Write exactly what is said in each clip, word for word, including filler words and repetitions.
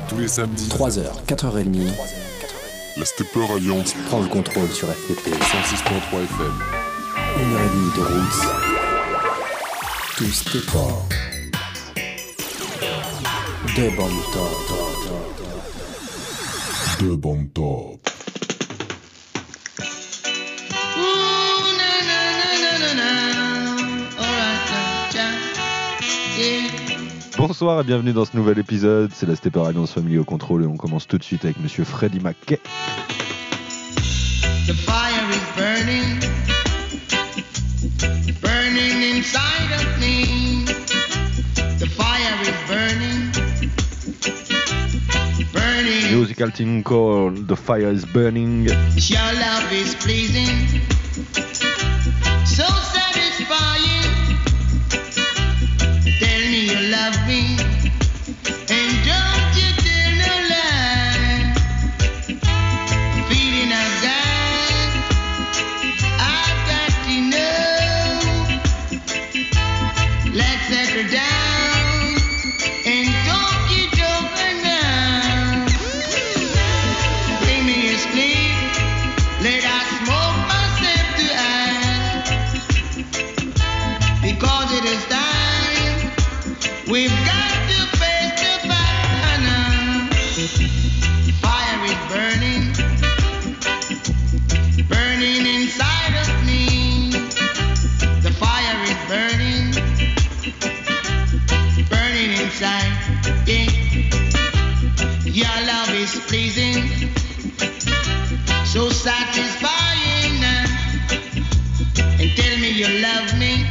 Tous les samedis, trois heures, quatre heures trente, la Stepper Alliance prend le contrôle sur F T P. cent six virgule trois F M. Une heure et demie de roots. Tout Stepper. Deux bandes top. Deux bandes top. Bonsoir et bienvenue dans ce nouvel épisode, c'est la Stepper Alliance Family au contrôle et on commence tout de suite avec Monsieur Freddie McKay. The fire is burning, burning inside of me. The fire is burning, burning. Musical thing called The Fire is Burning. Your love is pleasing, so satisfying. Tell me you love me, and don't you tell no lie. Feeling of that, I've got to know. Let's settle down, and don't you over now. Bring me a sleep, let I smoke myself to ash, because it is time. We've got to face the fact now. Fire is burning, burning inside of me. The fire is burning, burning inside. Yeah. Your love is pleasing, so satisfying. And tell me you love me.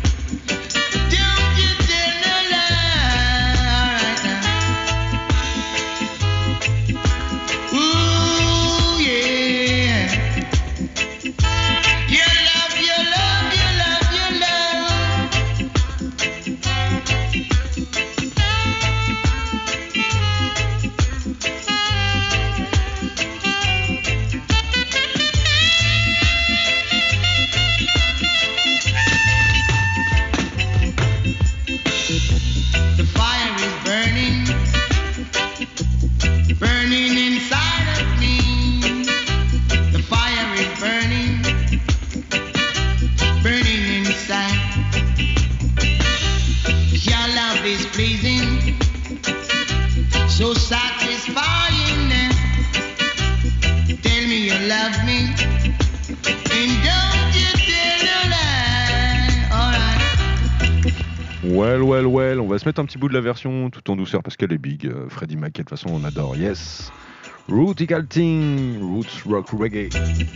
Well, well, well, on va se mettre un petit bout de la version tout en douceur parce qu'elle est big. Euh, Freddie McKay, de toute façon, on adore. Yes. Rootical Thing, Roots Rock Reggae.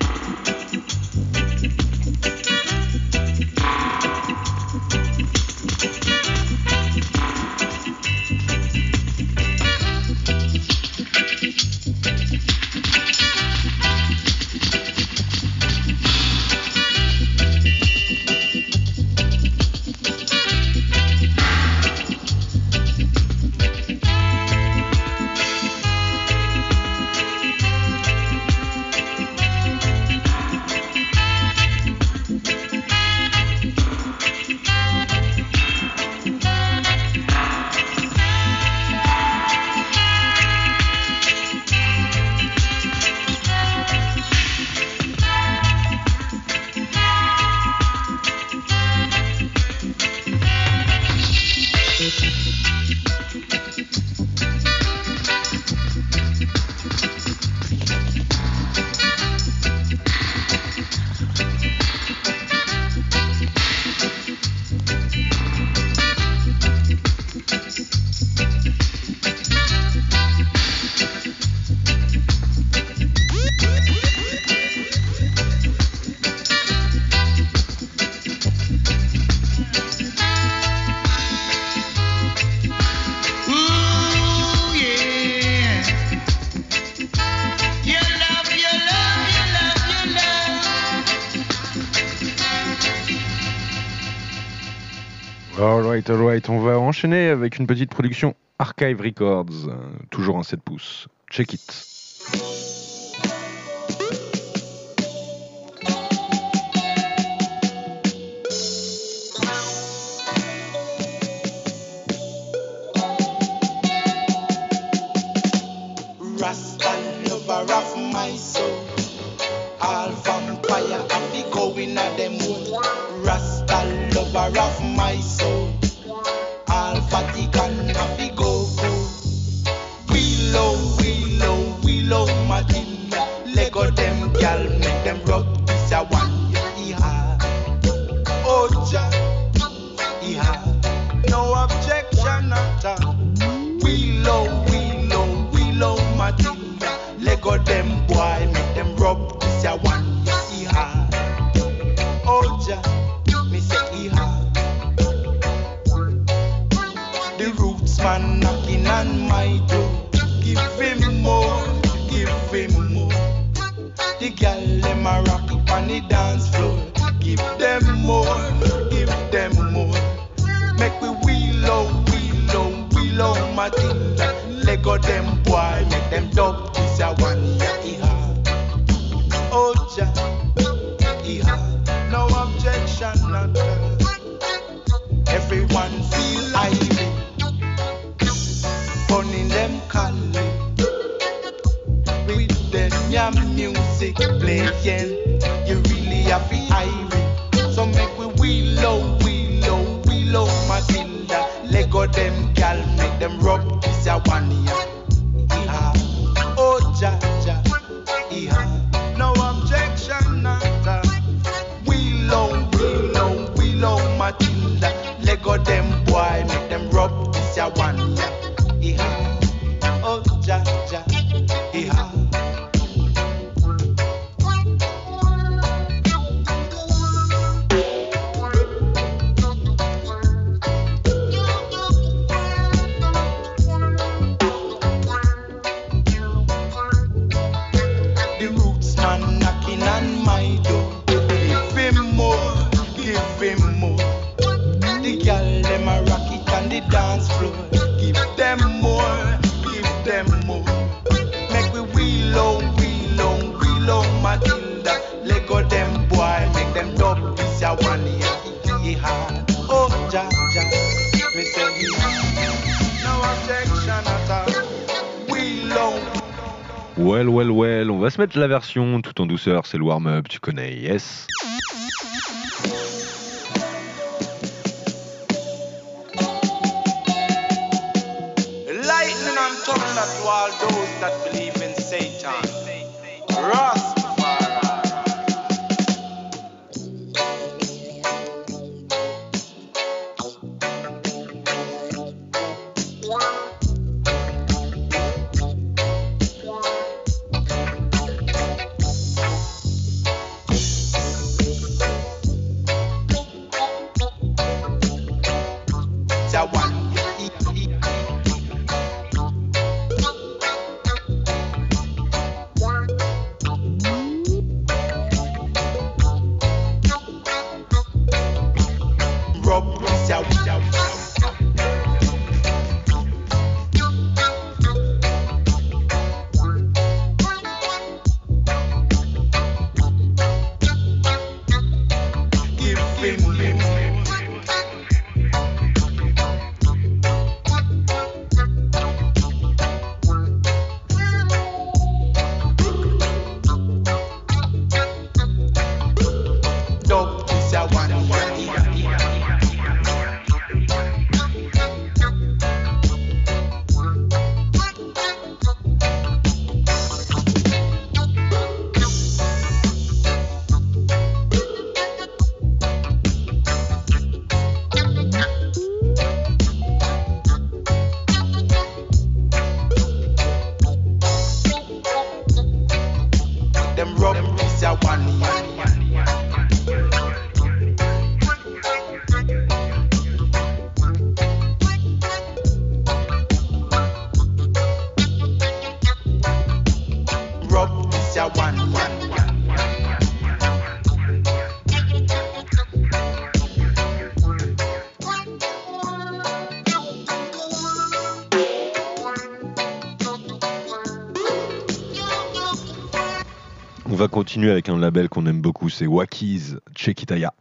Alright, alright, on va enchaîner avec une petite production Archive Records, euh, toujours en sept pouces. Check it. knocking on my door. Give him more, give him more. The girl them a rock it on the dance floor. Give them more, give them more. Make we wheel out, wheel out, wheel out Matilda. Lego them boy, make them dub. This a one year iha. Oh Jah, iha. No objection at all. Everyone feel irate. Burning them collie. With them your music playing. You really have to irate. So make we wheel out, wheel out, wheel out Matilda. Lego them gal, make them rub. This a one year. Iha. Oh Jah, Jah, iha. No objection at all. Wheel out, wheel out, wheel out Matilda. Lego them boy, make them rub. This a one year. Iha. Oh Jah, Jah, iha. Dance floor, give them more, give them more. Make we wheel on, wheel on, wheel on Matilda. Lego them boy, make them dub. This a one year, yeah. Oh Jah, Jah, me say yeah. No objection at all. Wheel on. Well, well, well, on va se mettre la version tout en douceur, c'est le warm-up, tu connais, yes. To all those that believe in Satan, Rastafari. Jawan. On va continuer avec un label qu'on aime beaucoup, c'est Wakiz, Chekitaya.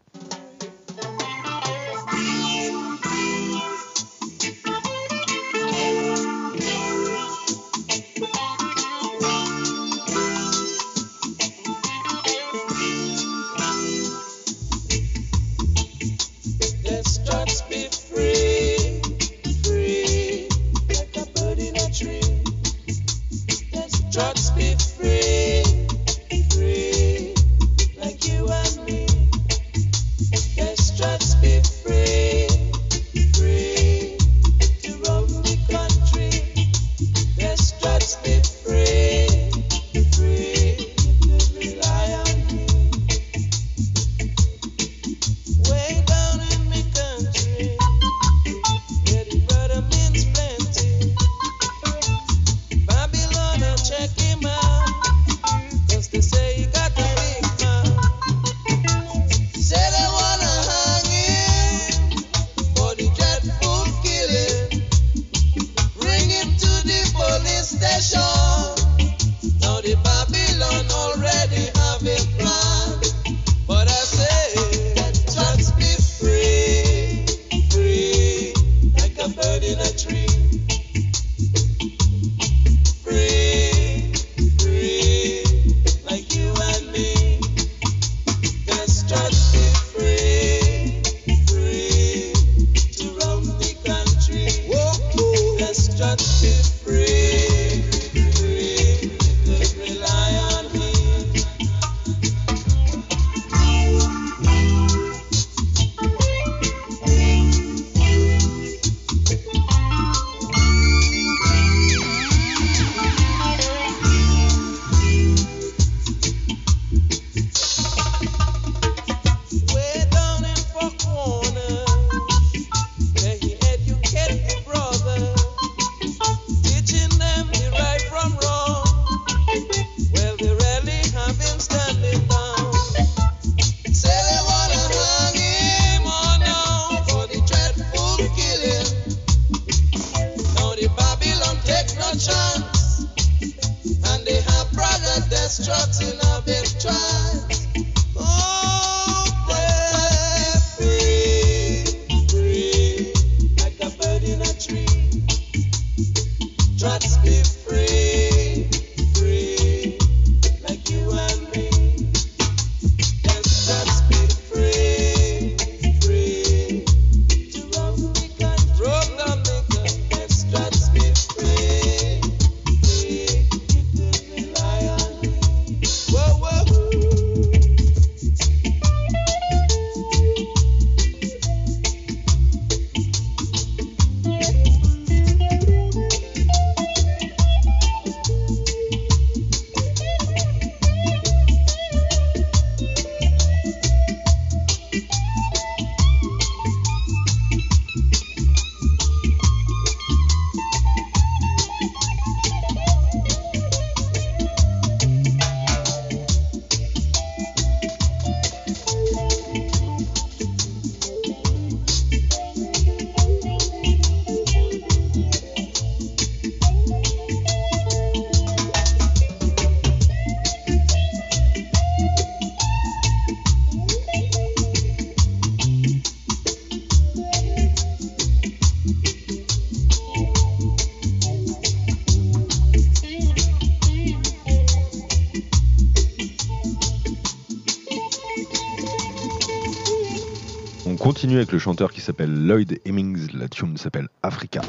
continue avec le chanteur qui s'appelle Lloyd Hemmings. La tune s'appelle Africa.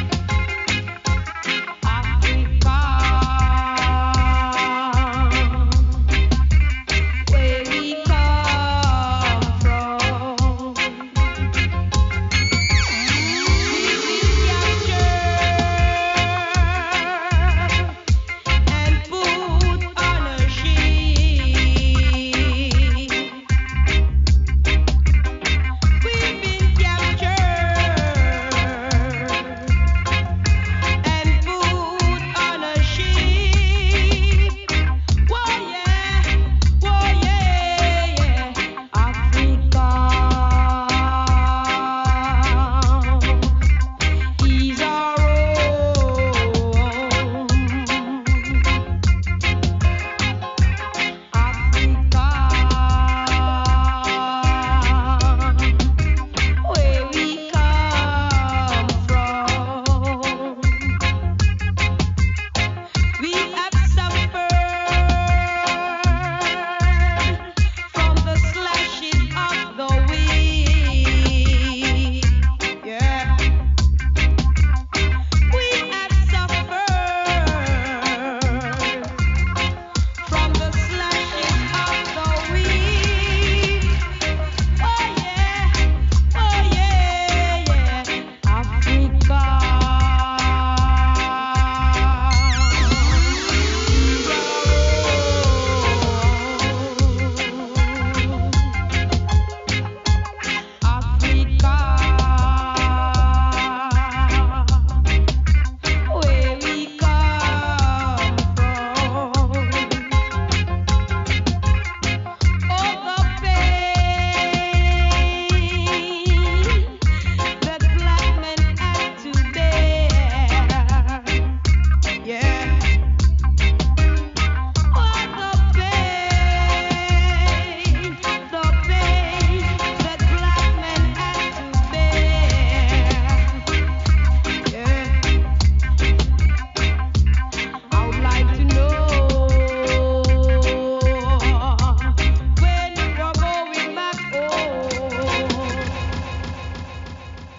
Africa.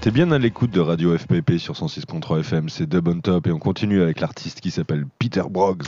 T'es bien à l'écoute de Radio F P P sur cent six virgule trois F M, c'est Dub on Top et on continue avec l'artiste qui s'appelle Peter Broggs.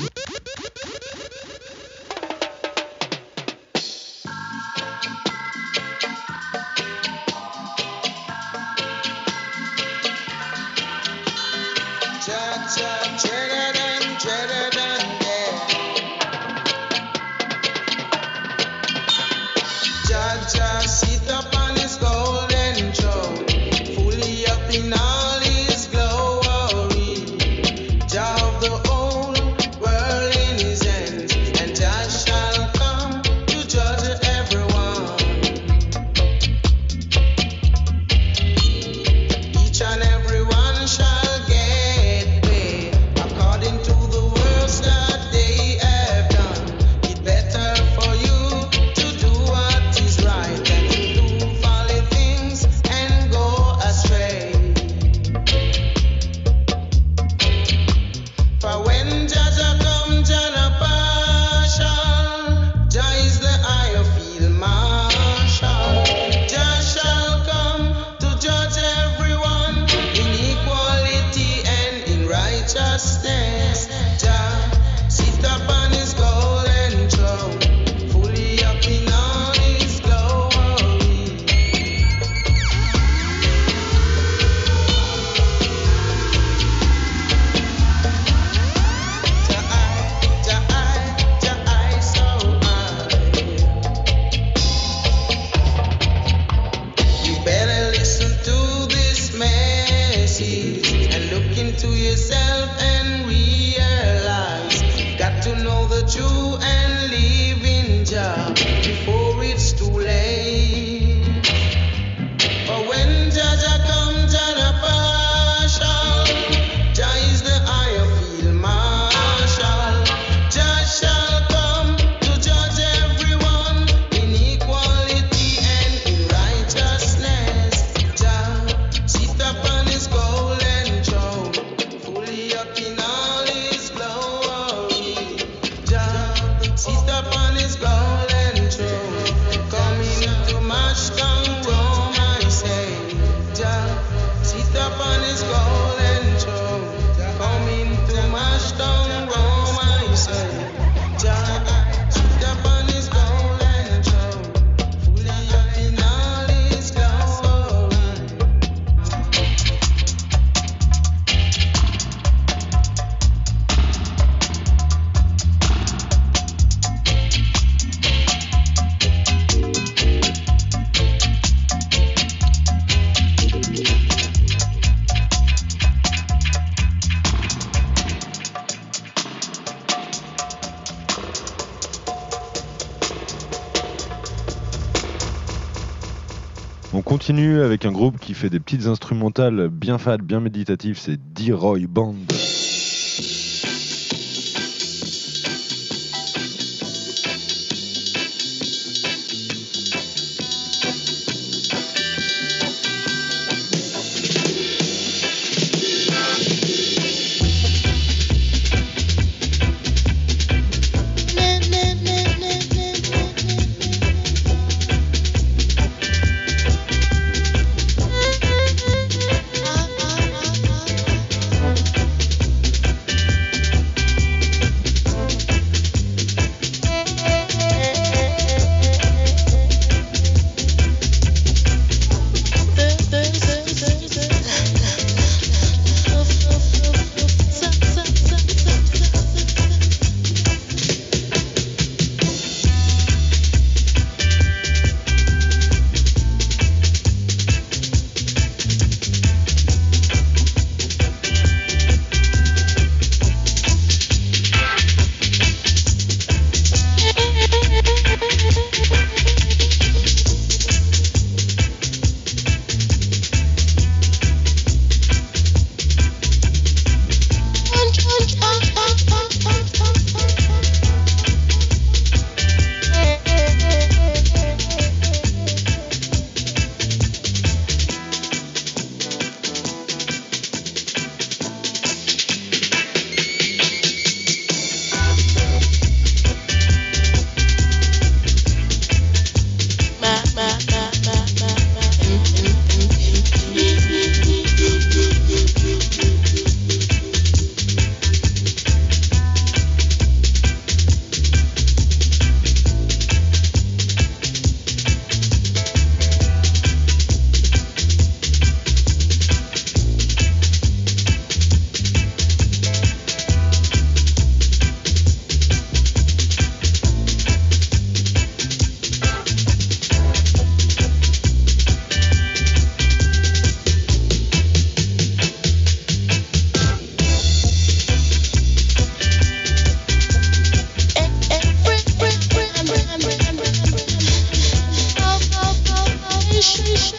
On continue avec un groupe qui fait des petites instrumentales bien fades, bien méditatives, c'est D-Roy Band.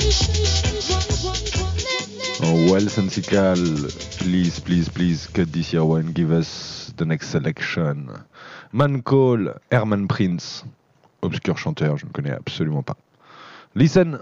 Oh, well, Sensical, please, please, please cut this year one. Give us the next selection. Man Call, Herman Prince. Obscur chanteur, je ne connais absolument pas. Listen.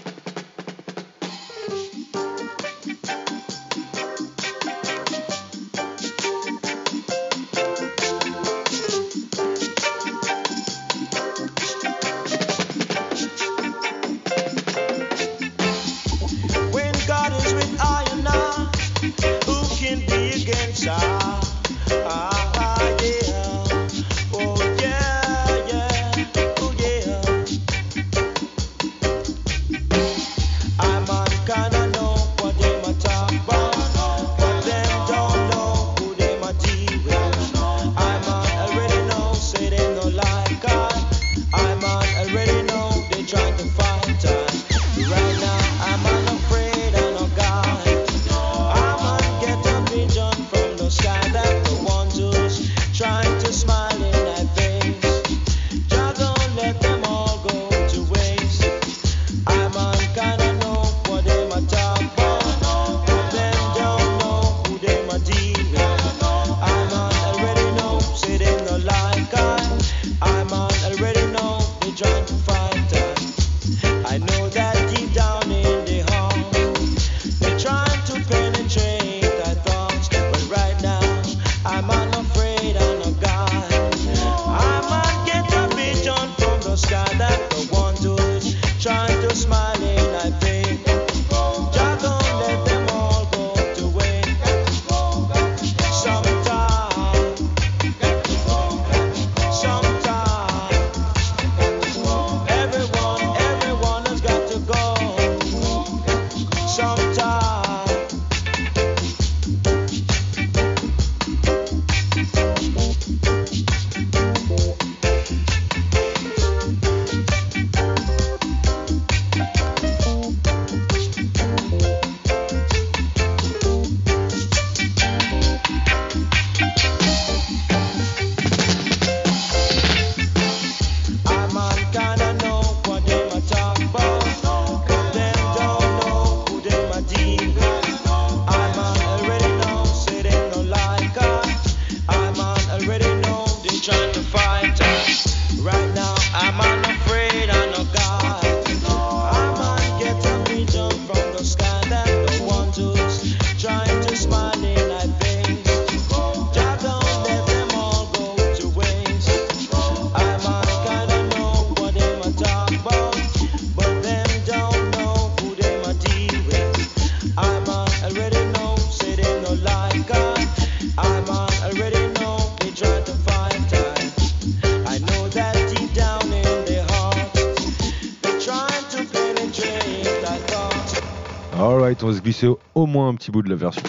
Alright, on va se glisser au, au moins un petit bout de la version.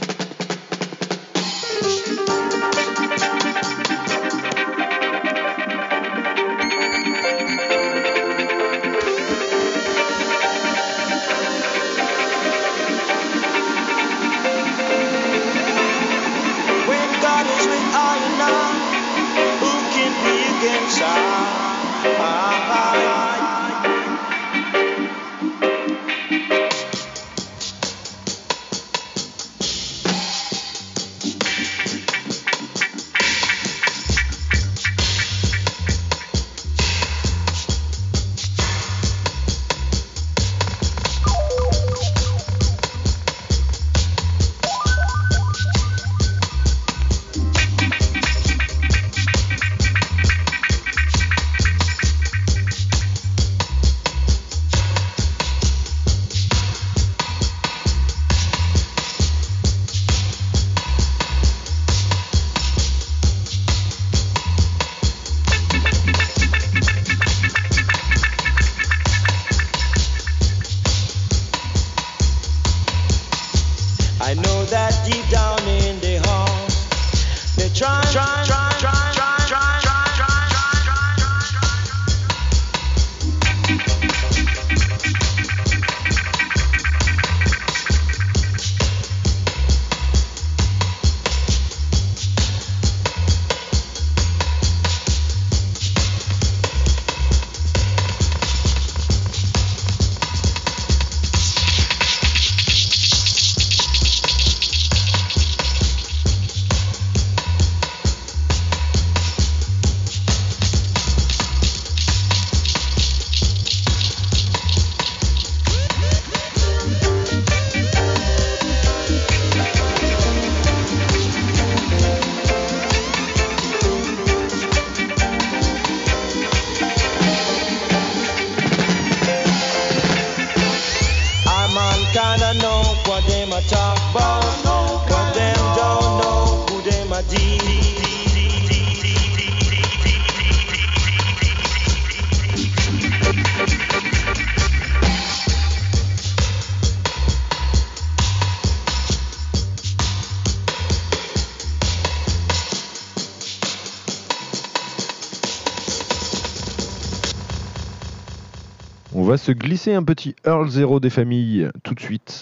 On va se glisser un petit Earl Zero des familles tout de suite.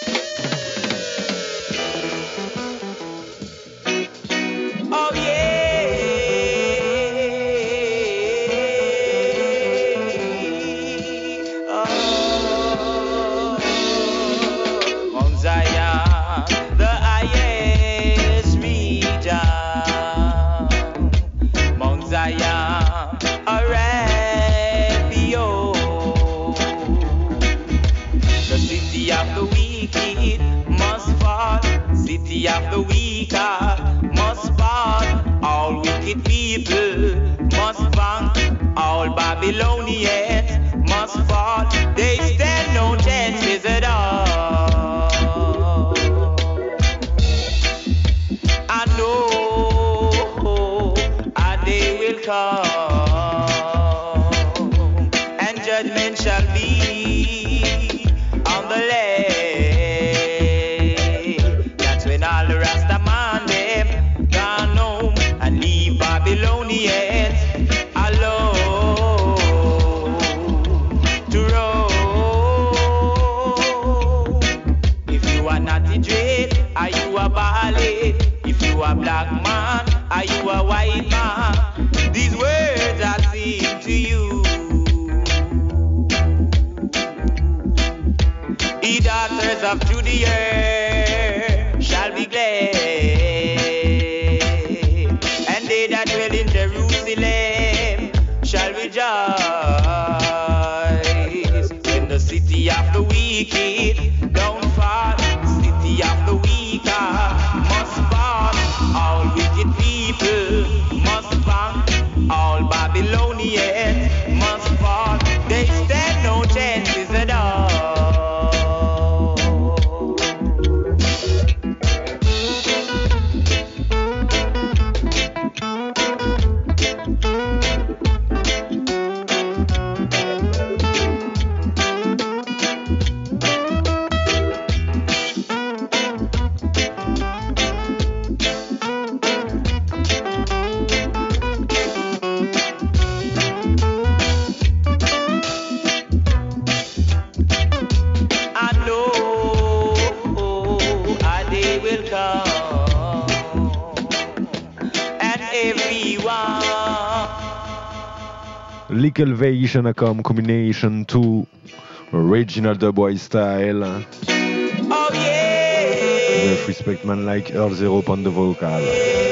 Oh yeah. Oh, Mount Zion, the highest region. Mount Zion, a refuge. The city of the wicked must fall. City of the weaker must fall. All wicked people must fall. All Babylonians must fall. They stand no chances at all. I know a day will come, and judgment shall be on the land. That's when all the Rastaman them gone home and leave Babylonians alone to roam. If you are not a dread, are you a ballet? If you are black man, are you a white man? These words I sing to you. Ye daughters of Judea shall be glad, and they that dwell in Jerusalem shall rejoice. When the city of the wicked don't fall, city of the weaker must fall. All wicked people must fall. All Babylonians must fall. They stand no chances at all. Likelvation a come combination to original dubwise style. Oh yeah. With respect man like Earl Zero upon the vocal.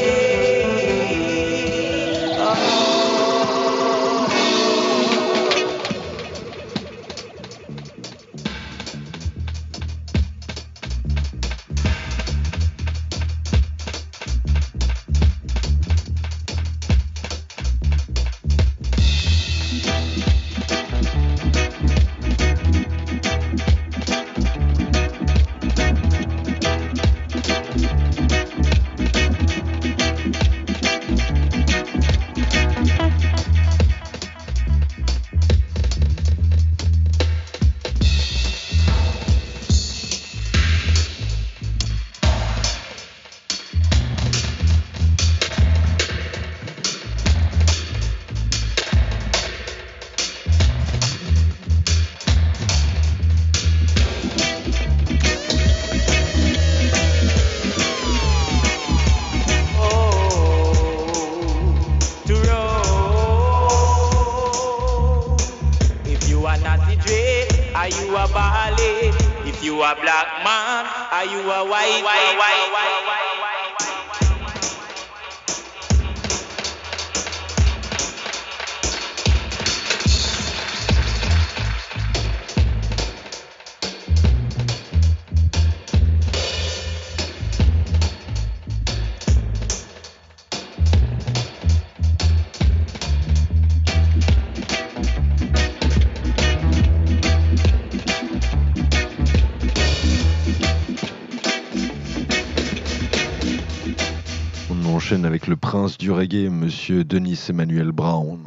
Avec le prince du reggae, monsieur Denis Emmanuel Brown.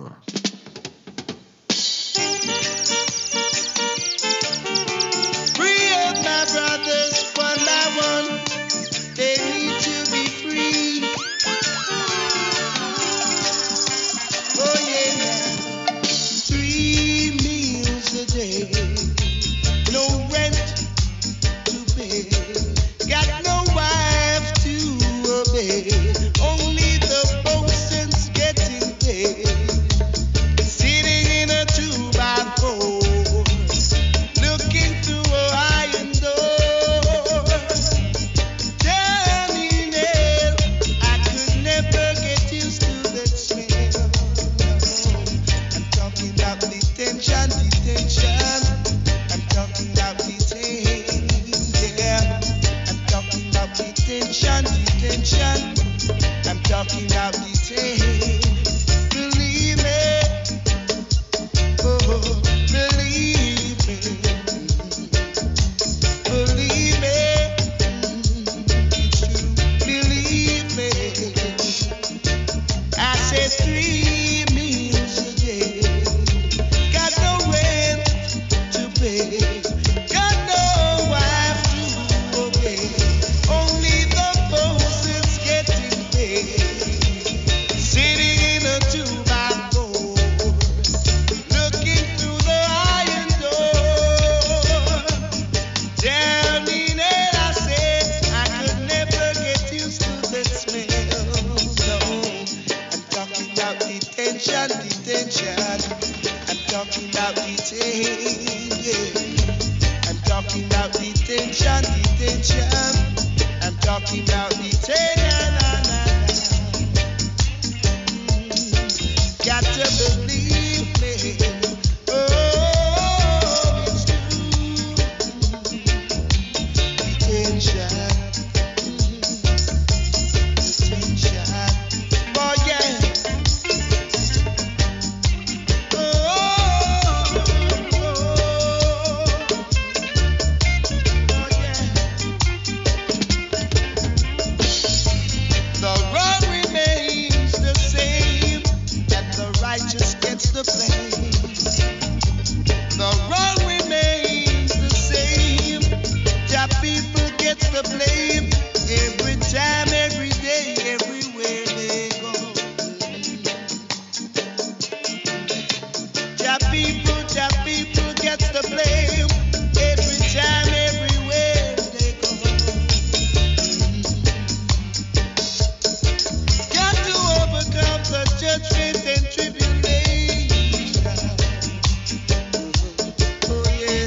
Free up my brothers one by one, they need to be free. Oh yeah, three meals a day. detention. I'm talking about detention. Yeah. I'm talking about detention, detention. I'm talking about detention. Believe me. Oh, believe me. Believe me. It's true. Believe me. I said three meals a day. Got no rent to pay. Got no wife to obey. Only the boss is getting paid. Sitting in a two by four, looking through the iron door. Down in it, I said I could never get used to the smell. No, I'm talking about detention, detention. I'm talking about detention. Yeah. I'm talking about detention, detention. I'm talking about detention. Na, na, na. Got to believe me. Oh, it's true. Detention. Detention. Oh, yeah. Oh, oh, oh, yeah. The road remains the same, and the righteous gets the blame. The road remains the same, the people gets the blame. Every time, every day, everywhere they go. The people, the people gets the blame. Every time, everywhere they go. Got to overcome the judgment and tribulation. Oh yeah.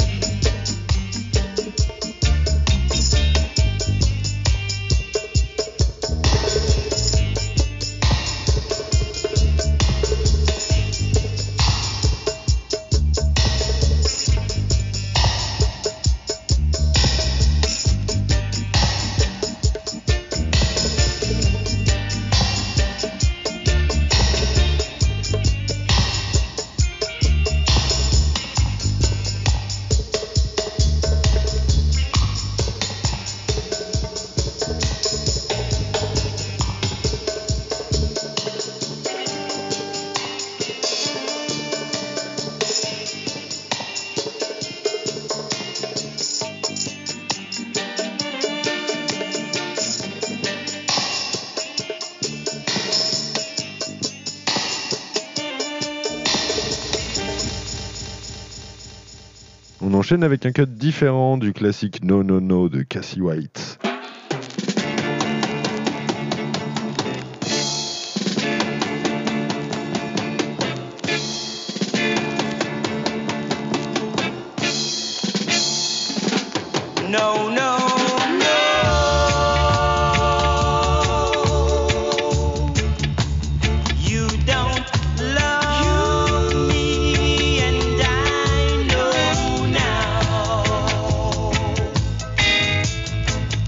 On enchaîne avec un cut différent du classique No No No de Cassie White. No, no, no. You don't love me, and I know now.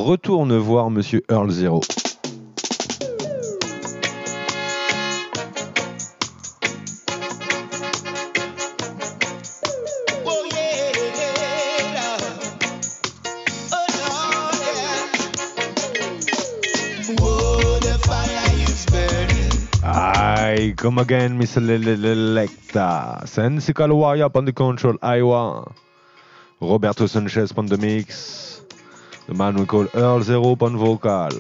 retourne voir Monsieur Earl Zero. Aye, come again, Mister Selecta. Sensical Warrior upon the control, Iowa. Roberto Sanchez upon the mix. The man we call Earl Zero upon vocal.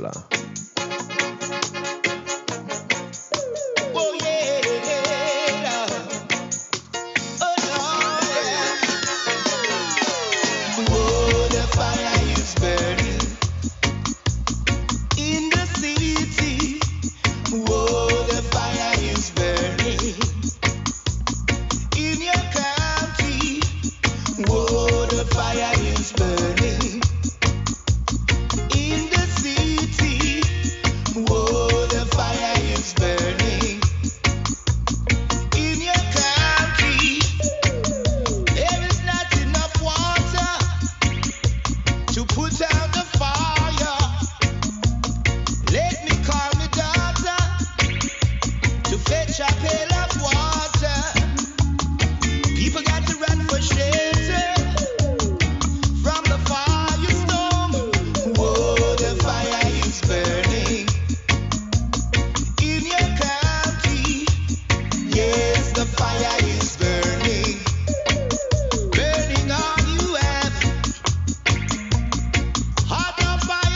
Hot up by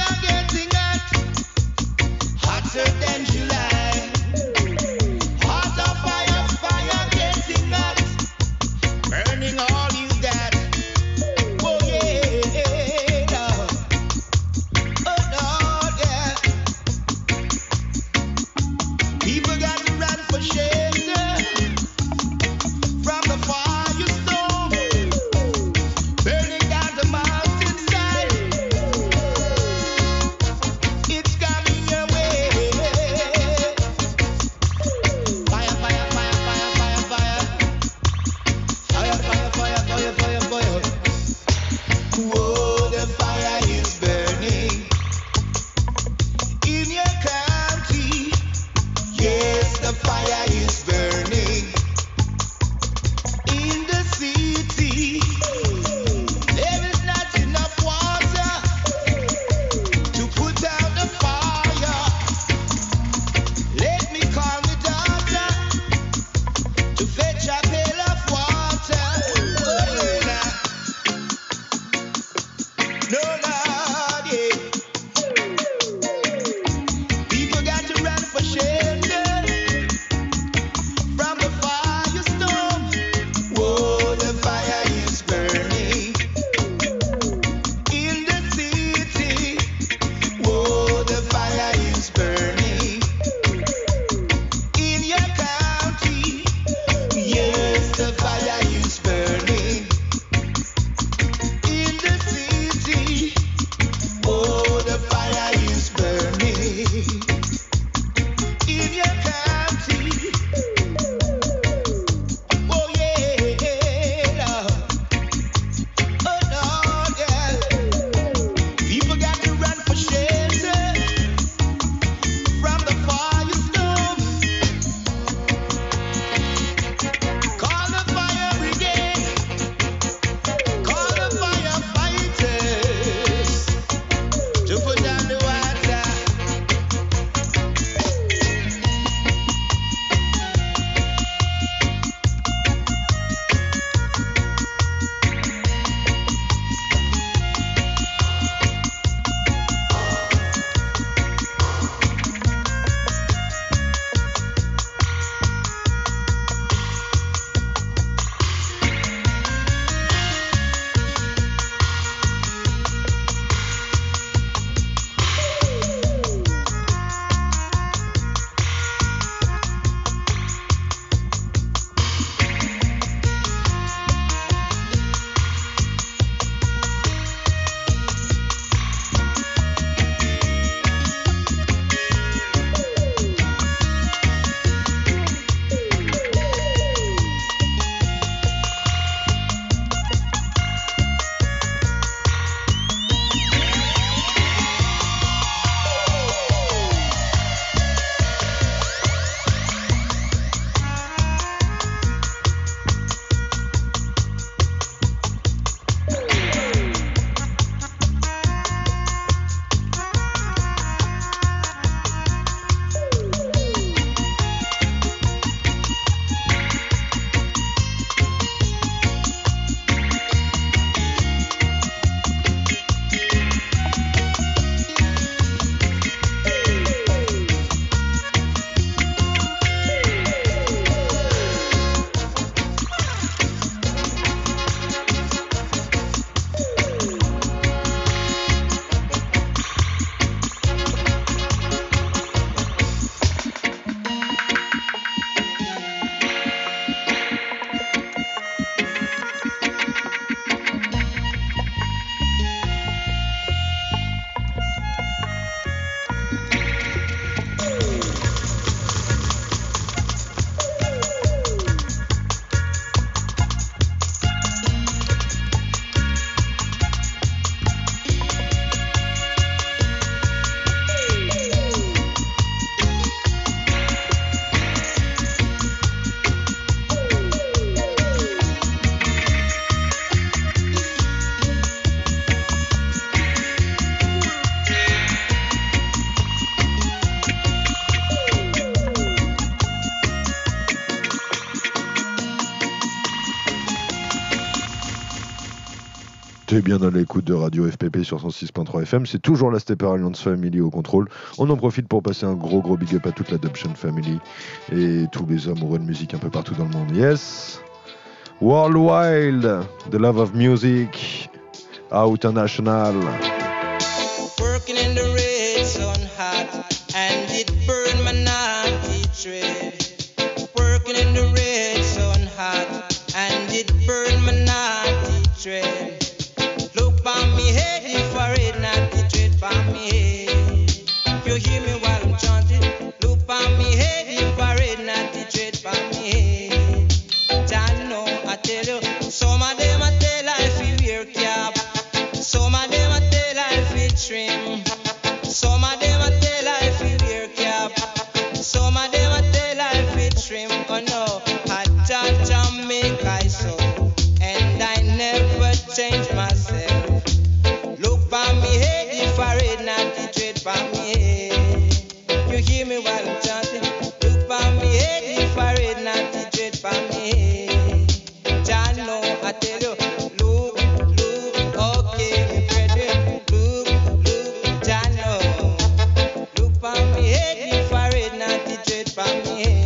T'es bien dans l'écoute de Radio F P P sur cent six point trois F M, c'est toujours la Stepper Alliance Family au contrôle. On en profite pour passer un gros gros big up à toute la Dubtion Family et tous les amoureux de musique un peu partout dans le monde. Yes! Worldwide, the love of music, international. Working in the red sun hot, and it burned my naughty tread. Working in the red sun hot, and it burned my naughty tread. Look by me head, if I read naughty tread by me head. If you hear me while I'm chanting, look by me head, if I read naughty tread by me head. I know, I tell you, some of them I tell I feel wear cap. Some of them I tell I feel trim. Some of them I tell I feel wear cap. Some of them I tell I feel trim. Oh no, I touch and make I so, and I never change myself. Look by me head if I read not the trade by me head. You hear me while I'm chanting. Look by me head if I read not the trade by me head. I know, I tell you, look, look, okay, me brethren, look, look, I know. Look by me head if I read not the trade by me head.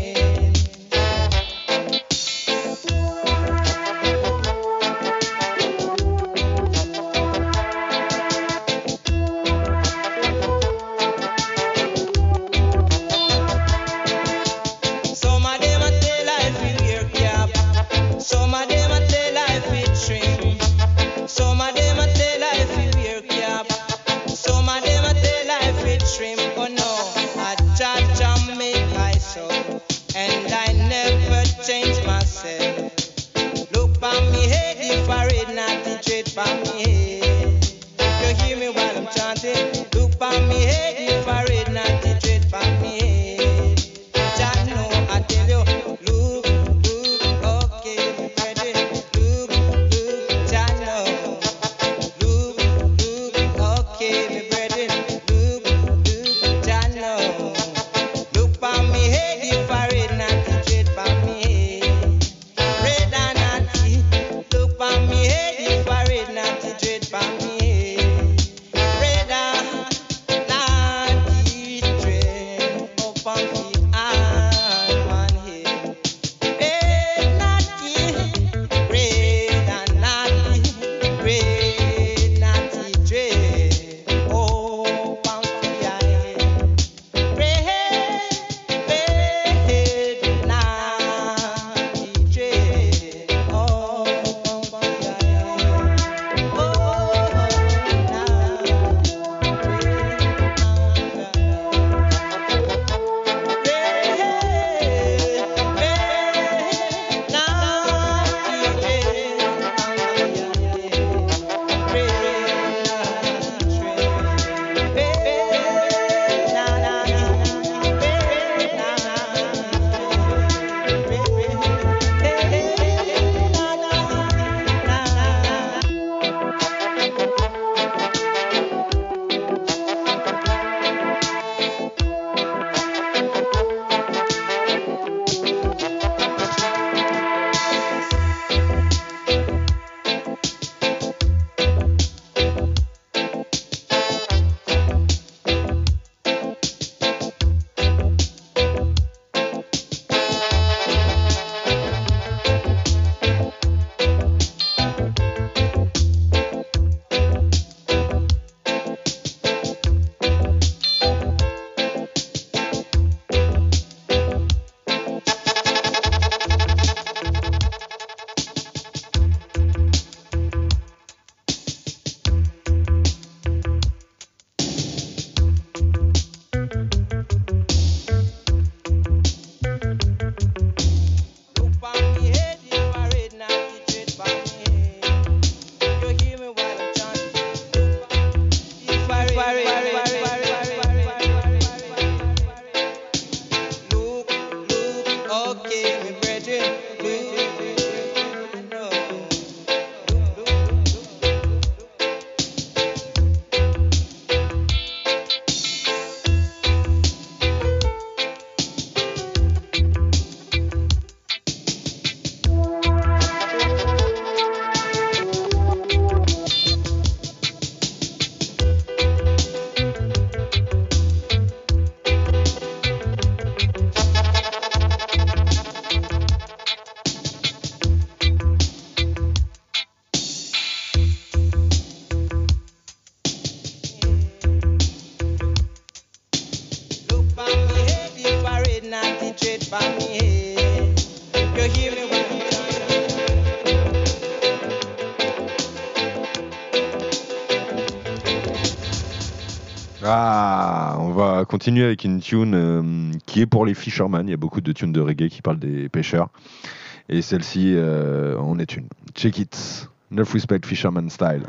Some of them I tell I feel wear cap. Some of them I tell I feel trim. Some of them I tell I feel wear cap. Some of them I tell I feel trim. Oh no, I judge and make I so, and I never change myself. Look by me head if I read not the trade by me head. You hear me while I'm chanting. Look by me head if I read not the trade by me head. I know, I tell you, look, look, okay, brethren, look, look, I know. Look, look, okay, me brethren, look, look, I know. Look by me head if I read not the trade by me head. Read and naughty, look by me head if I read not the trade by me head. Read and naughty, from me head. You hear me one time? Ah, on va continuer avec une tune euh, qui est pour les fishermen. Il y a beaucoup de tunes de reggae qui parlent des pêcheurs. Et celle-ci euh, en est une. Check it. Enough Respect Fisherman Style.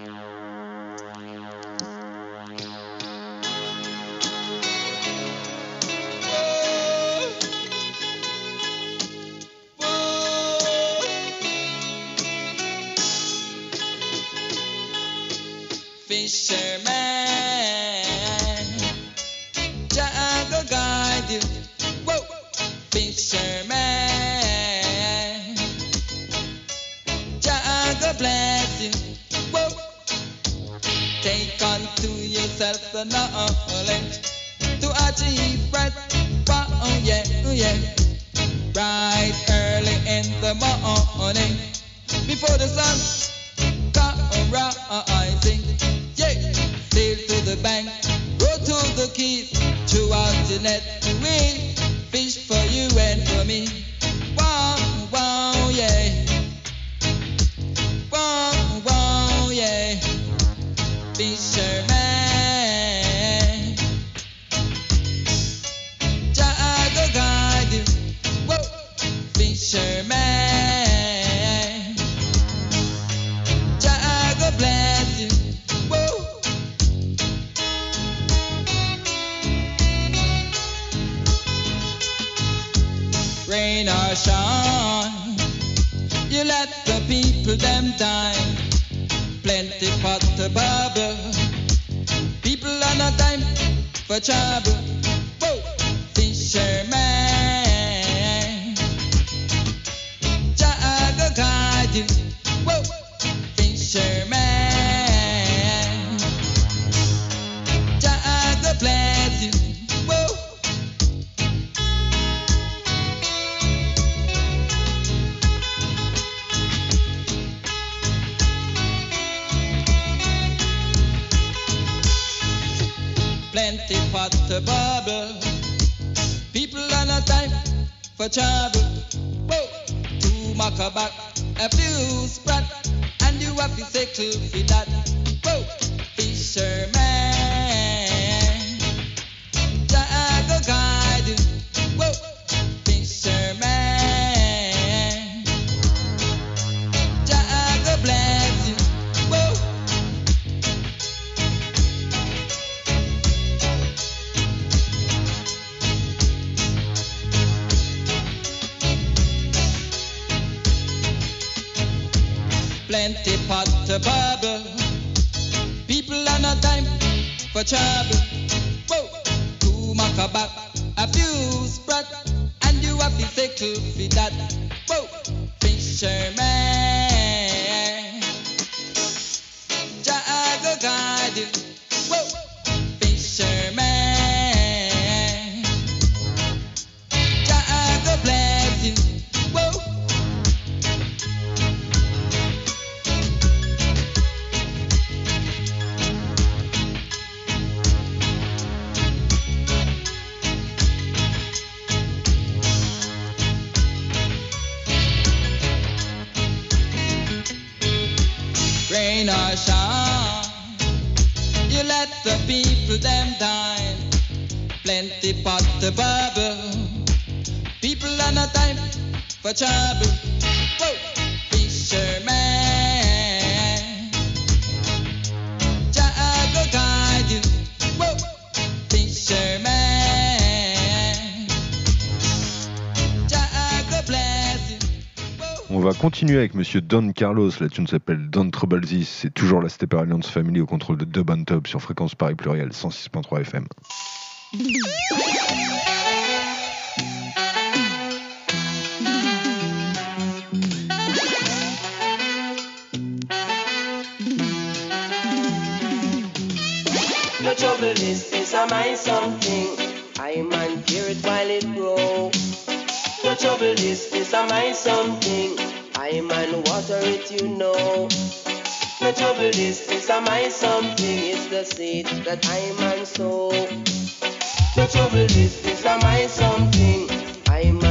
The knowledge to achieve breath, oh yeah, oh yeah. Right early in the morning, before the sun come rising, yeah. Sail to the bank, go to the keys, throughout the net, we fish for you and for me. Wow, wow, yeah. Wow, wow, yeah. Fisherman. Fisherman, Jah God bless you. Whoa. Rain or shine, you let the people them dine. Plenty pot to bubble, people are not time for trouble. Whoa. Fisherman. Guide you, whoa, fisherman. Jah God bless you, whoa. Plenty pot to bubble, people are not time for trouble. Whoa. Mark a back, a few sprat, and you have to settle for that. Whoa, fisherman, Jah go guide you. Whoa, fisherman, Jah go bless you. Whoa. Plenty pot to bubble, people are not time for trouble. Whoa, two mark a back, a few sprat, and you have to settle for that. Whoa, fisherman, Jah go guide you. Whoa, fisherman, Jah go bless you. Whoa. Rain or shine, you let the people them dine. Plenty pot to bubble, people are not time for trouble. Whoa, fisherman, Jah go guide you. Whoa, fisherman, Jah go bless you. On va continuer avec Monsieur Don Carlos. La tune s'appelle Don't Trouble This. C'est toujours la Stepper Alliance Family au contrôle de Dub on Top sur Fréquence Paris Pluriel cent six point trois F M. The trouble is, is a my something. I man hear it while it grow. The trouble is, is a my something. I man water it, you know. The trouble is, is a my something. It's the seed that I man sow. The trouble is, is a my something. I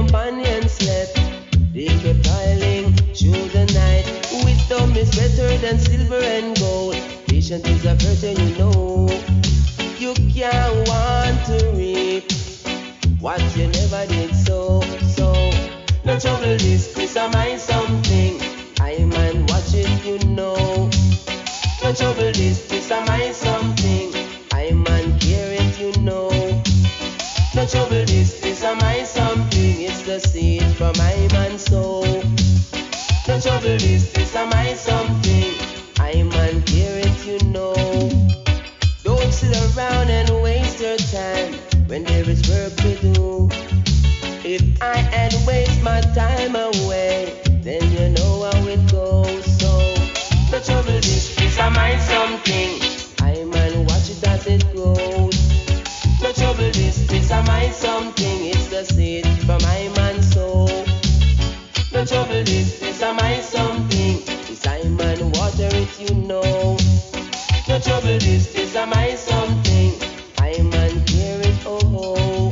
companions slept, they kept toiling through the night. Wisdom is better than silver and gold. Patience is a virtue, you know. You can't want to reap what you never did sow. So, no trouble, this is a mind something. I man watch it, you know. No trouble, this is a mind something. I man care it, you know. No trouble, this is a mind something. It's the seed from my man's soul. No trouble, this is a mind something. I man care it, you know. Don't sit around and waste your time when there is work to do. If I had waste my time away, then you know how it goes. So, no trouble, this is a mind something. I man watch it as it grows. No trouble, this is a mind something. It's the seed from my man's soul. No trouble, this is a mind something. It's I man water it, you know. No trouble, this is a mind something. I man care it, oh oh.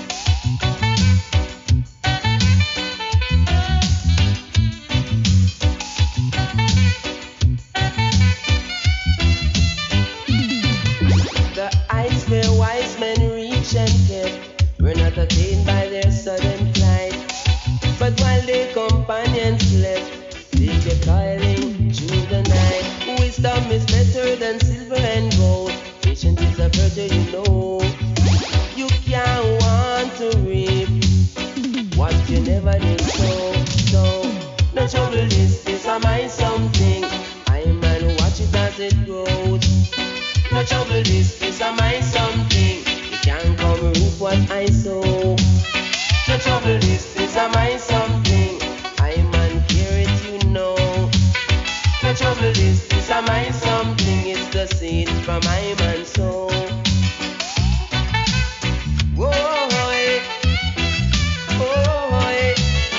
The heights where wise men reach and kept were not attained by their sudden flight. But while their companions slept, they kept toiling through the night. Wisdom is better than silver and gold. Patience is a virtue, you know. You can't want to reap what you never did sow. So, no trouble, this is a mind something. I man watch it as it grows. No trouble, this is a mind something. You can't come reap what I sow. No trouble, this is a mind something. I man care it, you know. No trouble, this is a mind something. It's the seed from my man's soul. Whoa, eh. Whoa, eh.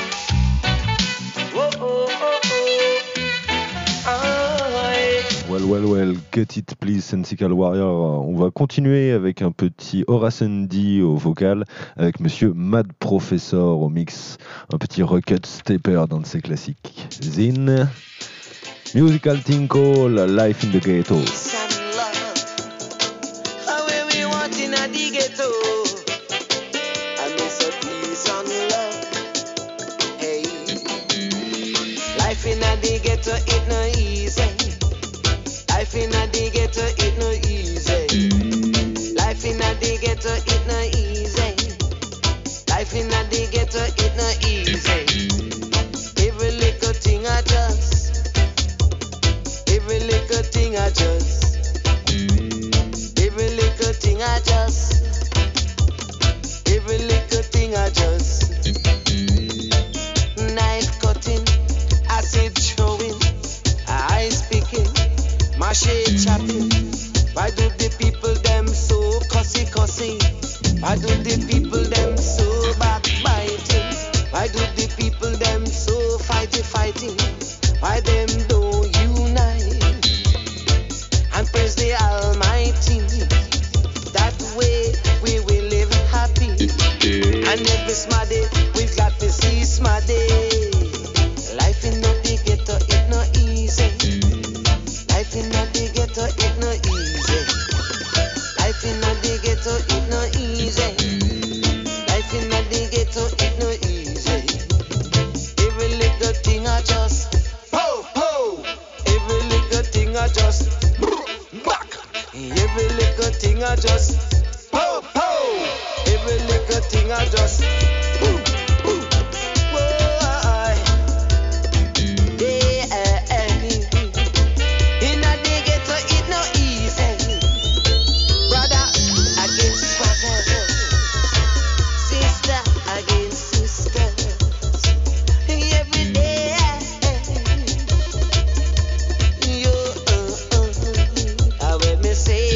Whoa, oh, oh, oh. Ah, eh. Well, well, well, cut it please, Sensical Warrior. On va continuer avec un petit Horace Andy au vocal, avec monsieur Mad Professor au mix, un petit Rocket Stepper dans de ses classiques. Zin, musical thing called Life in the Ghetto. Peace and love, how we want in a the ghetto. I miss a peace and love. Hey, life in a the ghetto, it no easy. Life in a the ghetto, it no easy. Life in a the ghetto, it no easy. Life in a the ghetto, it no easy. Every little thing I just, every little thing I just, every little thing I just, every little thing I just. Knife cutting, acid throwing, eyes picking, machete chopping. Why do the people them so cussy cussy? Why do the people them so backbiting? Why do the people them so fighty fighting? Why them don't unite and praise the Almighty? That way we will live happy. And every smarty we've got to see smarty. Life in the ghetto, it no easy. Life in the ghetto, it no easy. Life in the ghetto, it no easy. Life in the ghetto, it no easy. Every little thing I just po po. Every little thing I just back. Every little thing I just po po. Every little thing I just boom boom. Whoa, yeah. In the ghetto, it no easy. Brother against brother, sister against sister. Every day, you, uh, uh, uh, when me say,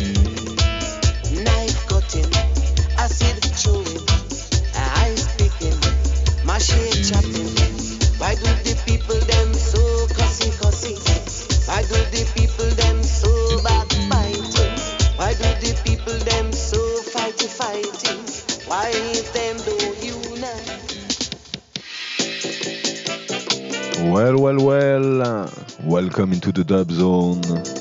knife cutting, acid throwing, eyes picking, machete chopping. Why do the people them so cussy cussy? Why do the people them so backbiting? Why do the people them so fighty fighting? Why them don't unite Well, well, well. Welcome into the dub zone.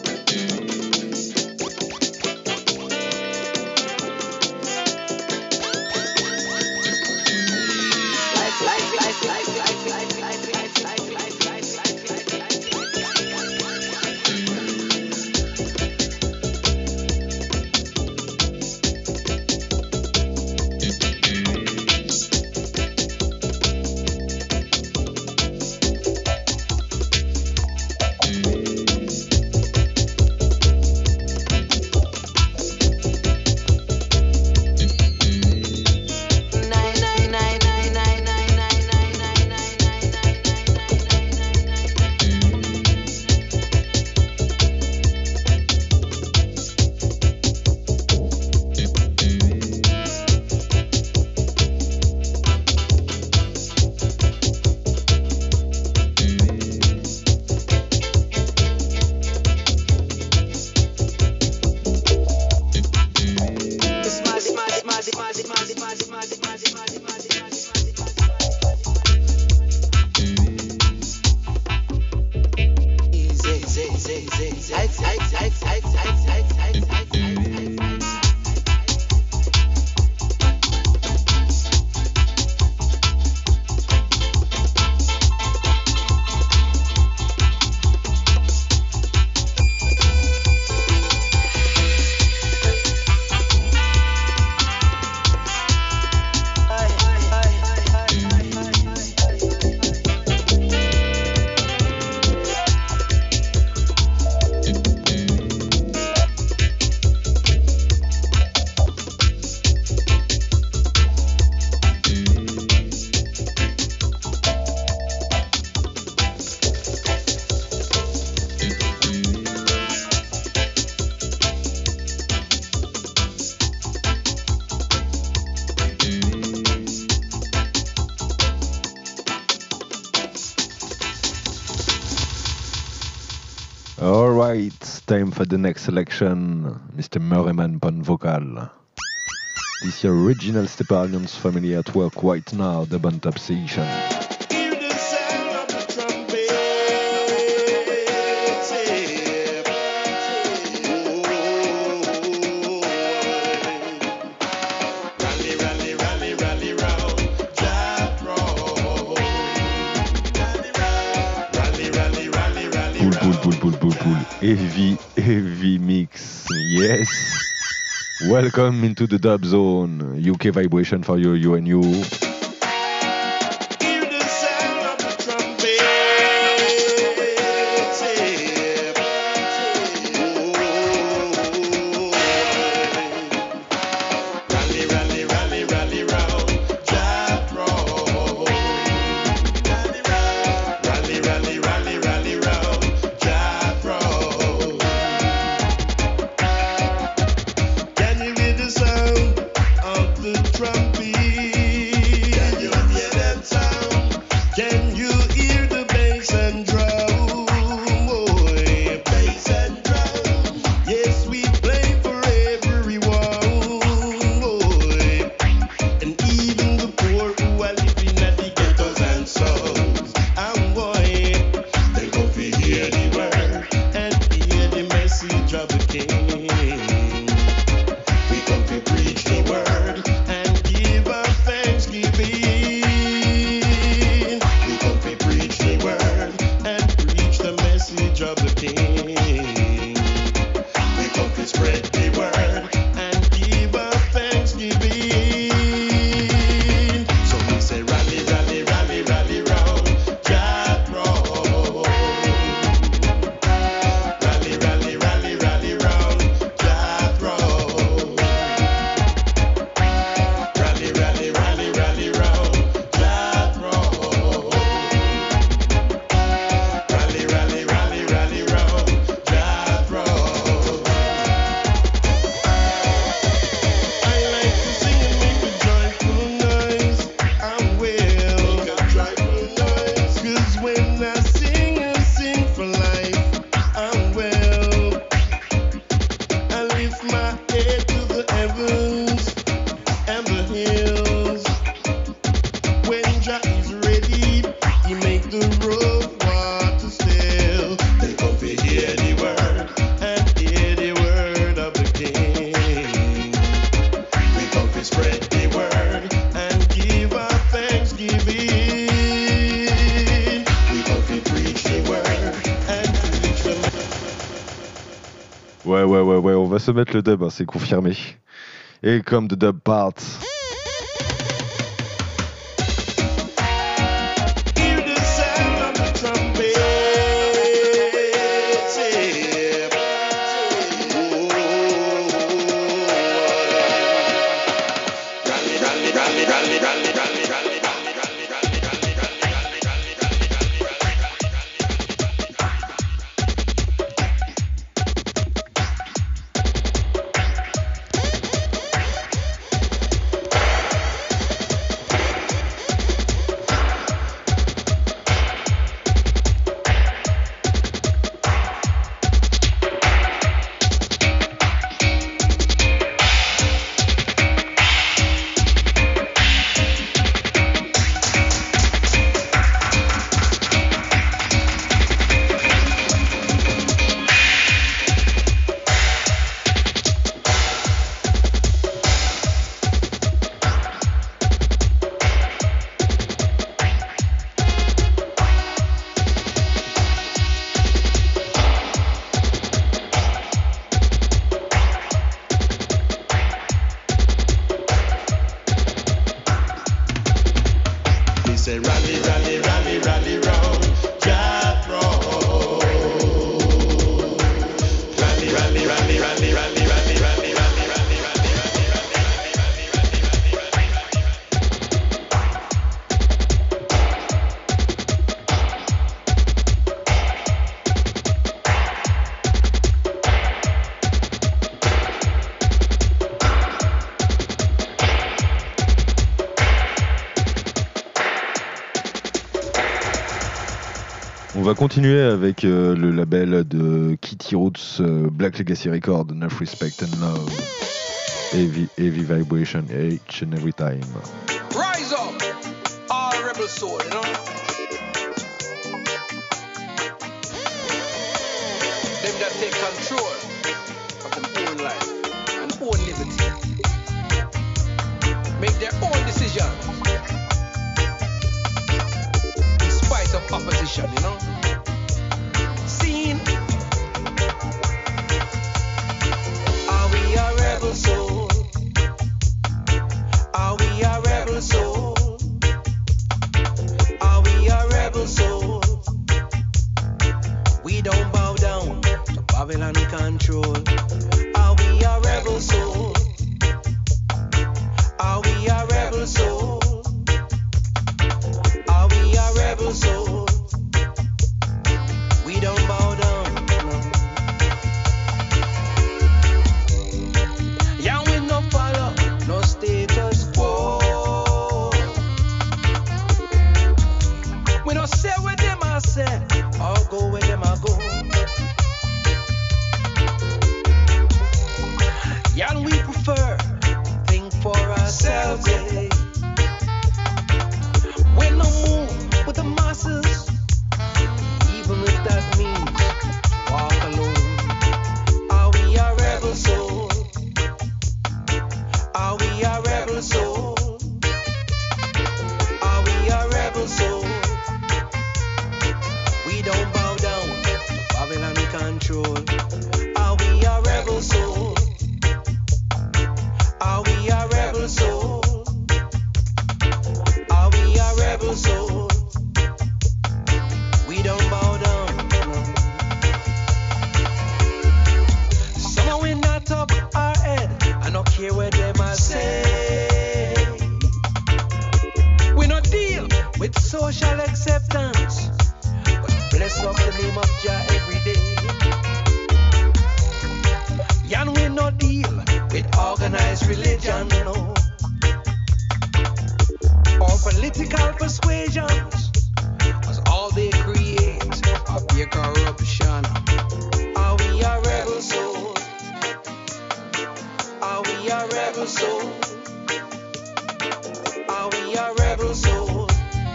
Alright, time for the next selection, Mister Merriman Pon Vocal. This is original Stepper Alliance family at work right now, the Bun Top Station. Hear the sound of the trumpet. Rally, rally, rally, rally round that road. Rally, rally, rally, rally Pull, round. pull, pull, pull, pull, pull. Heavy, heavy mix. Yes. Welcome into the dub zone. U K vibration for you, you and you. Hear the sound of the trumpet. Rally, rally, rally, rally round that road. Rally, rally, rally, rally round that road. Can you hear the sound of the trumpet? Can you hear that sound? Can you hear the bass and drum? Boy, bass and drum. Yes, we play for everyone. Boy, and even the poor who are living at the ghettos and slums. And boy, they go to hear the word and hear the message of the King. We come to preach the word and give our thanksgiving. We come to preach the word and preach the message of the King. We come to spread the word and give our thanksgiving. So we say rally, rally, rally, rally round that road. Rally, rally, rally, rally round that road. Rally, rally, rally, rally round that road. Rally, rally, rally, rally round that road. I like to sing and make a joyful noise. I will make a joyful noise. 'Cause when I sing, I sing for life. I will. I lift my head to the heavens and the hills. When Jah is ready, He make the road ouais, ouais, ouais, on va se mettre le dub, hein, c'est confirmé. Et comme the dub parts. On va continuer avec euh, le label de Kitty Roots, euh, Black Legacy Record, Enough Respect and Love, Heavy, heavy Vibration, each and every time. Rise up, all rebel soul, you know. Them that take control of their own life and own liberty, make their own decisions in spite of opposition, you know. Seen. Are we a rebel soul? Are we a rebel soul? Are we a rebel soul? We don't bow down to Babylon control. Are we a rebel soul? Are we a rebel soul? Are we a rebel soul? We don't bow down. No. Yeah, we no follow no status quo. We don't say what them I say, or go where them I go. Yeah, and we prefer think for ourselves. Yeah. We no move with the masses, even if that means walk alone. Are we a rebel soul? Are we a rebel soul? Are we a rebel soul? We don't bow down to Babylon control. Are we a rebel soul? Are we a rebel soul? Are we a rebel soul? We don't bow down. No. Somehow we not up our head. I don't care what them I say. We not deal with social acceptance, but bless up the name of Jah every day. And we not deal with organized religion, no, or political persuasions, cause all they create are pure corruption. Are we a rebel soul? Are we a rebel soul? Are we a rebel soul?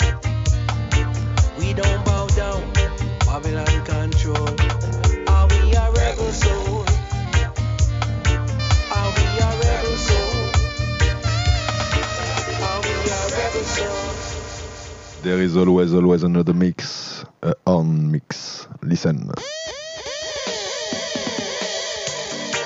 We don't bow down, Babylon control. Are we a rebel soul? Are we a rebel soul? Are we a rebel soul? There is always, always another mix, a on mix. Listen.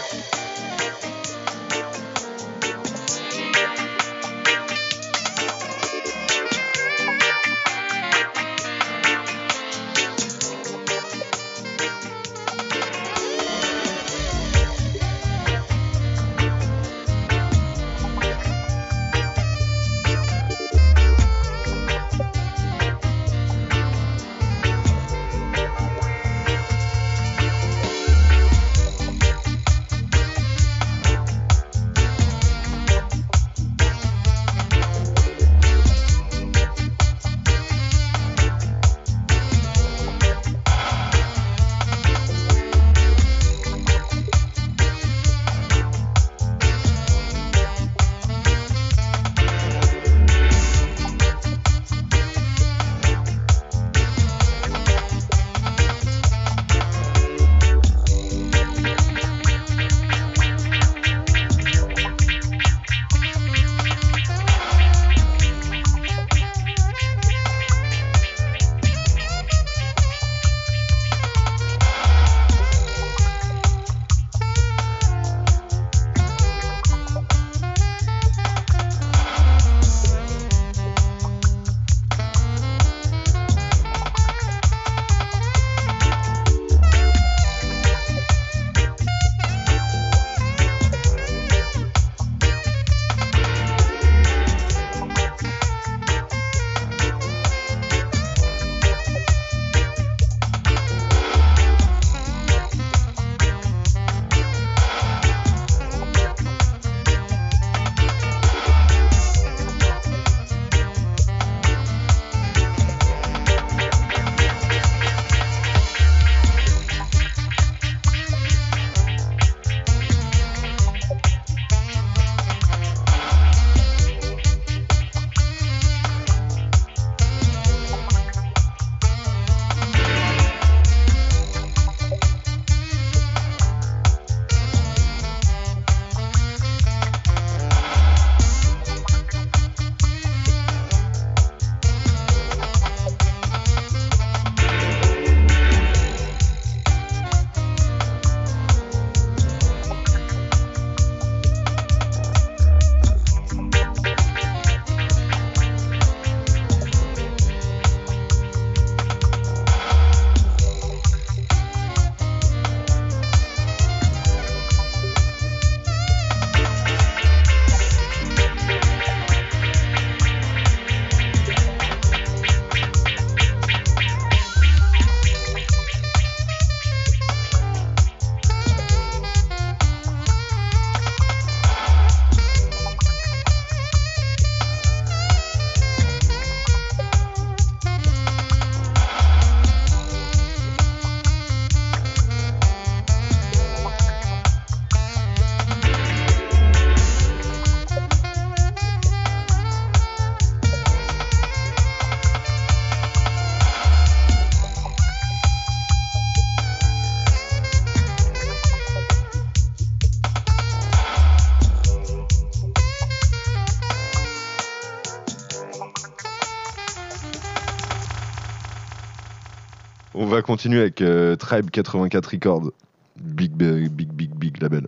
On va continuer avec euh, Tribe quatre-vingt-quatre Records. Big, big, big, big, big label.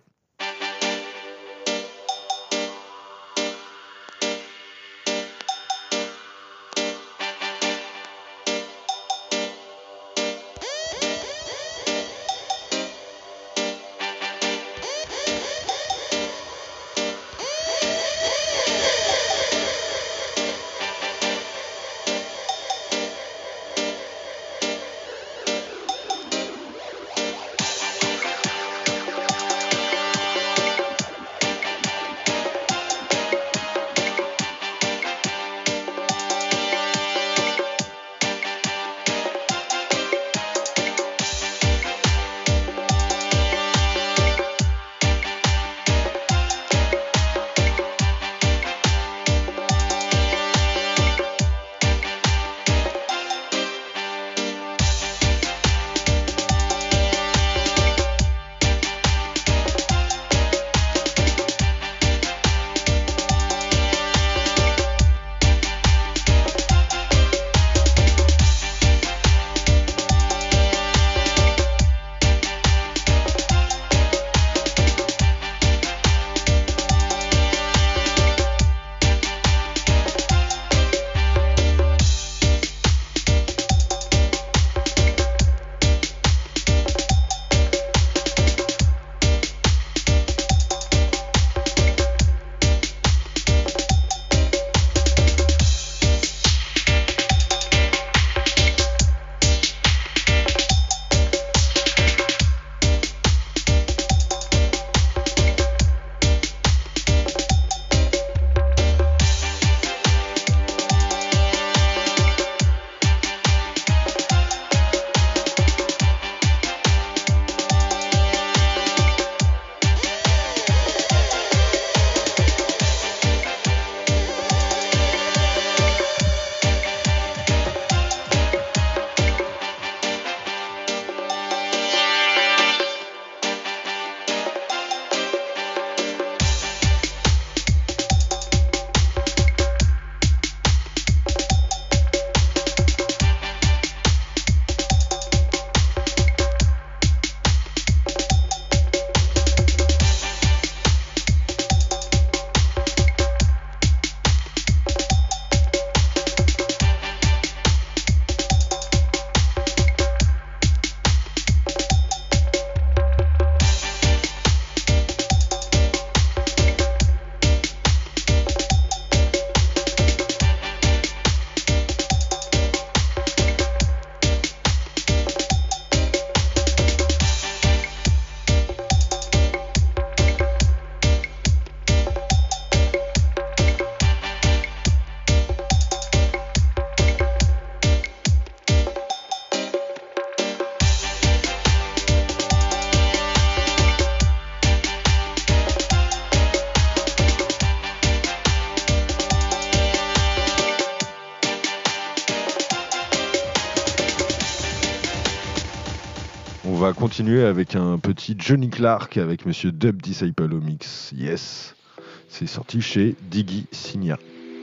On va continuer avec un petit Johnny Clark avec Monsieur Dub Disciple au mix. Yes, c'est sorti chez Diggy Signa.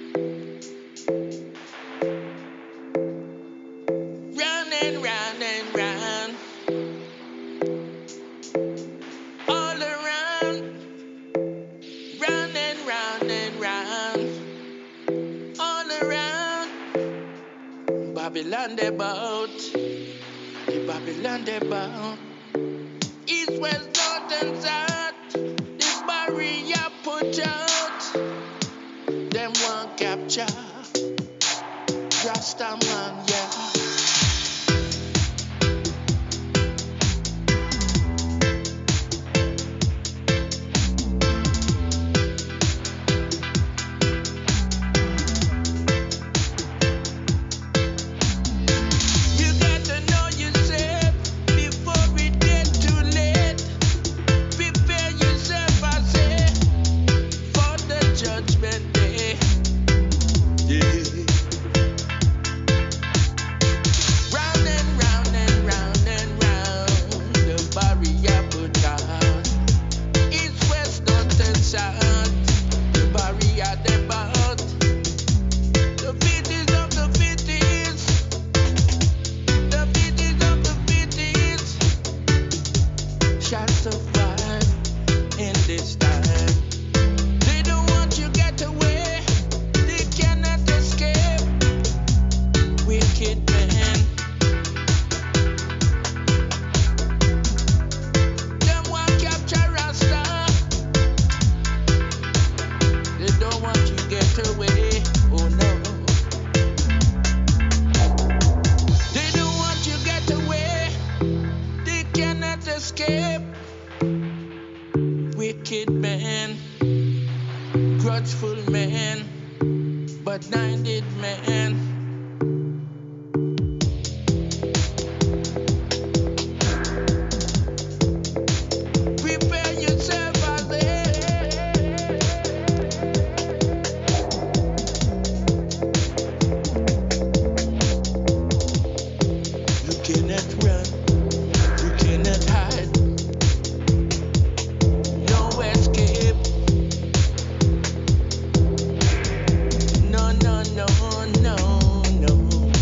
Babylon they bout, the Babylon they bout. East, west, north and south, the barrier put out. Them one capture, Rasta man, yeah. Judgment day, yeah. wicked man. Them want capture Rasta. They don't want you get away. Oh no. They don't want you get away. They cannot escape. Wicked man, grudgeful man, but blinded man. Prepare yourself out there. You cannot run, you cannot hide. No escape. No, no, no, no, no.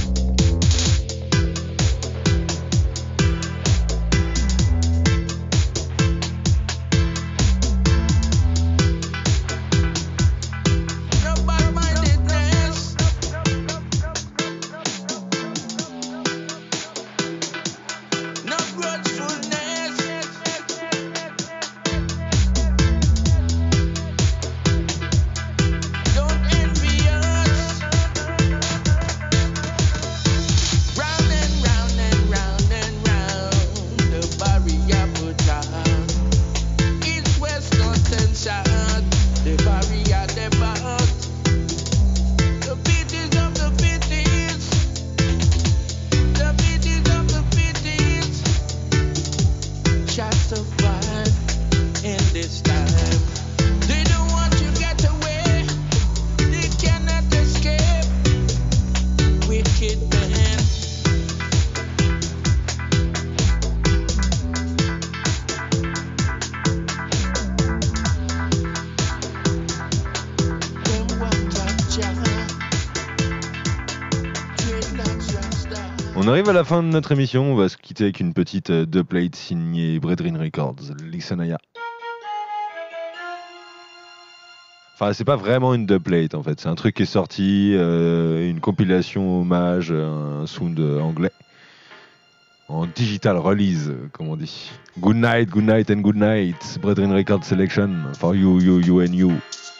No bad-mindedness. No grudgefulness. Don't envy us. Round and round and round and round the barrier put down. East, west, north and south, the barrier they bought. The beaties of the beaties, the beaties of the beaties shall survive in this time. They don't want you get away. They cannot escape. Wicked man. Them want capture. Dreadlocks Rasta. On arrive à la fin de notre émission, on va se quitter avec une petite euh, deux plate signée Brethren Records, Lisanaya. Enfin, c'est pas vraiment une deux plate en fait, c'est un truc qui est sorti, euh, une compilation hommage, un sound euh, anglais, en digital release, comme on dit. Good night, good night and good night, Brethren Records selection for you, you, you and you.